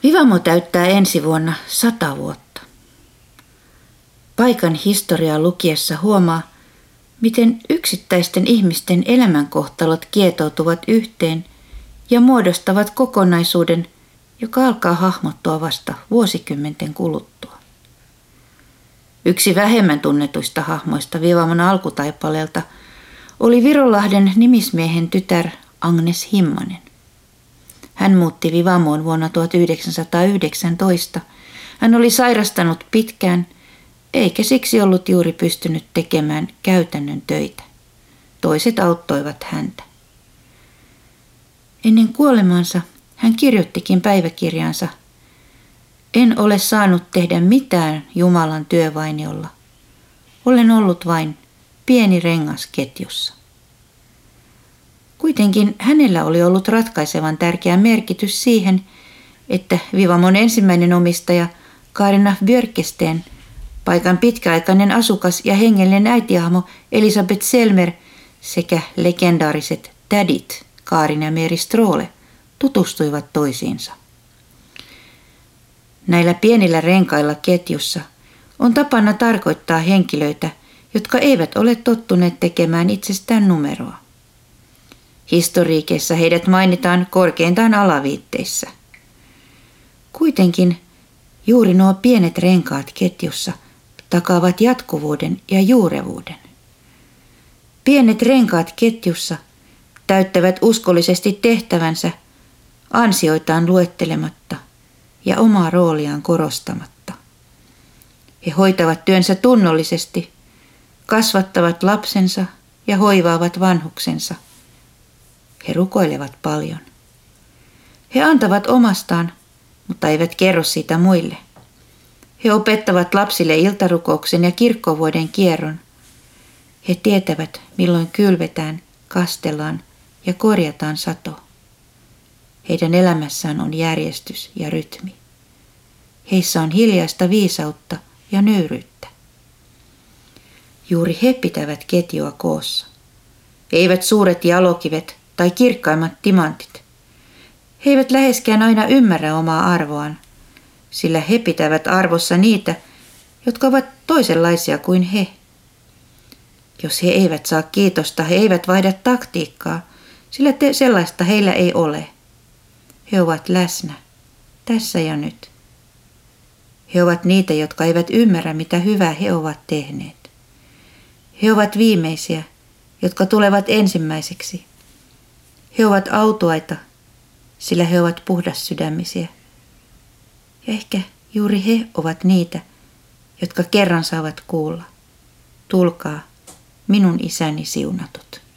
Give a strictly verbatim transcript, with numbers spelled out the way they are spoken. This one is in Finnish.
Vivamo täyttää ensi vuonna sata vuotta. Paikan historiaa lukiessa huomaa, miten yksittäisten ihmisten elämänkohtalot kietoutuvat yhteen ja muodostavat kokonaisuuden, joka alkaa hahmottua vasta vuosikymmenten kuluttua. Yksi vähemmän tunnetuista hahmoista Vivamon alkutaipaleelta oli Virolahden nimismiehen tytär Agnes Himmanen. Hän muutti Vivamoon vuonna tuhatyhdeksänsataayhdeksäntoista. Hän oli sairastanut pitkään, eikä siksi ollut juuri pystynyt tekemään käytännön töitä. Toiset auttoivat häntä. Ennen kuolemaansa hän kirjoittikin päiväkirjaansa: "En ole saanut tehdä mitään Jumalan työvainiolla. Olen ollut vain pieni rengas ketjussa." Kuitenkin hänellä oli ollut ratkaisevan tärkeä merkitys siihen, että Vivamon ensimmäinen omistaja Kaarina Björkesten, paikan pitkäaikainen asukas ja hengellinen äitihahmo Elisabeth Selmer sekä legendaariset tädit Kaarina ja Meri Stråle tutustuivat toisiinsa. Näillä pienillä renkailla ketjussa on tapana tarkoittaa henkilöitä, jotka eivät ole tottuneet tekemään itsestään numeroa. Historiikeissa heidät mainitaan korkeintaan alaviitteissä. Kuitenkin juuri nuo pienet renkaat ketjussa takaavat jatkuvuuden ja juurevuuden. Pienet renkaat ketjussa täyttävät uskollisesti tehtävänsä ansioitaan luettelematta ja omaa rooliaan korostamatta. He hoitavat työnsä tunnollisesti, kasvattavat lapsensa ja hoivaavat vanhuksensa. He rukoilevat paljon. He antavat omastaan, mutta eivät kerro siitä muille. He opettavat lapsille iltarukouksen ja kirkkovuoden kierron. He tietävät, milloin kylvetään, kastellaan ja korjataan sato. Heidän elämässään on järjestys ja rytmi. Heissä on hiljaista viisautta ja nöyryyttä. Juuri he pitävät ketjua koossa. Eivät suuret jalokivet tai kirkkaimmat timantit. He eivät läheskään aina ymmärrä omaa arvoaan, sillä he pitävät arvossa niitä, jotka ovat toisenlaisia kuin he. Jos he eivät saa kiitosta, he eivät vaihda taktiikkaa, sillä te sellaista heillä ei ole. He ovat läsnä, tässä ja nyt. He ovat niitä, jotka eivät ymmärrä, mitä hyvää he ovat tehneet. He ovat viimeisiä, jotka tulevat ensimmäiseksi. He ovat autuaita, sillä he ovat puhdassydämisiä. Ja ehkä juuri he ovat niitä, jotka kerran saavat kuulla: "Tulkaa, minun isäni siunatut."